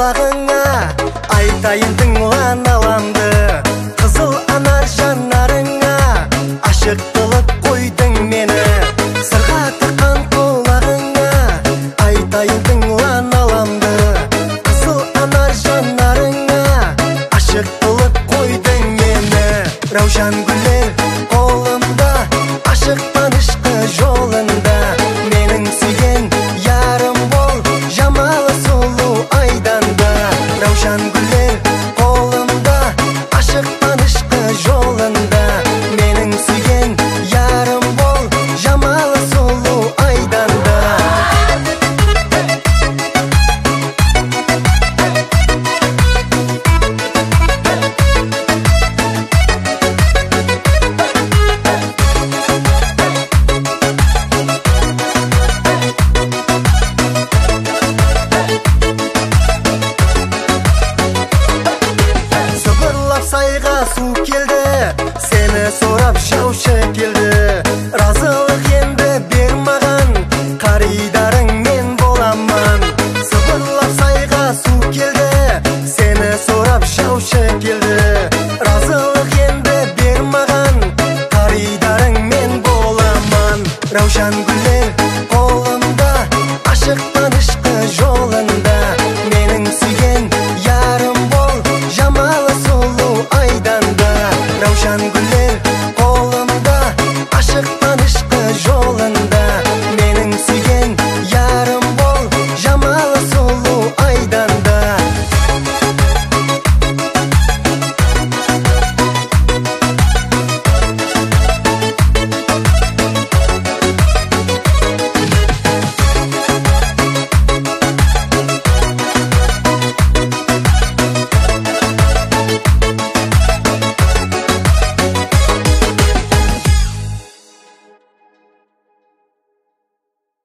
құлағыңа, айтайын тыңлан аламды. Қызыл анар жанарыңа, ашық қылып қойдың мені. Сырға таққан құлағыңа, айтайын тыңлан аламды. Қызыл анар жанарыңа, ашық қылып қойдың мені. Раушан гүлдер қолымда, ашық танышқы жолында. Менің сүйген ярым бол, жамалы сұлу айданда. Раушан гүлдер қолымда, ашық танышқы жолында. Менің сүйген ярым бол, жамалы сұлу айданда. Сайға су келді, сені сорап жаушы келді. Разылық енді бер маған, қаридарың мен боламан. Сыбырлап сайға су келді, сені сорап жаушы келді. Разылық енді бер маған, қаридарың мен боламан. Раушан гүлдер қолымда, ашық таныш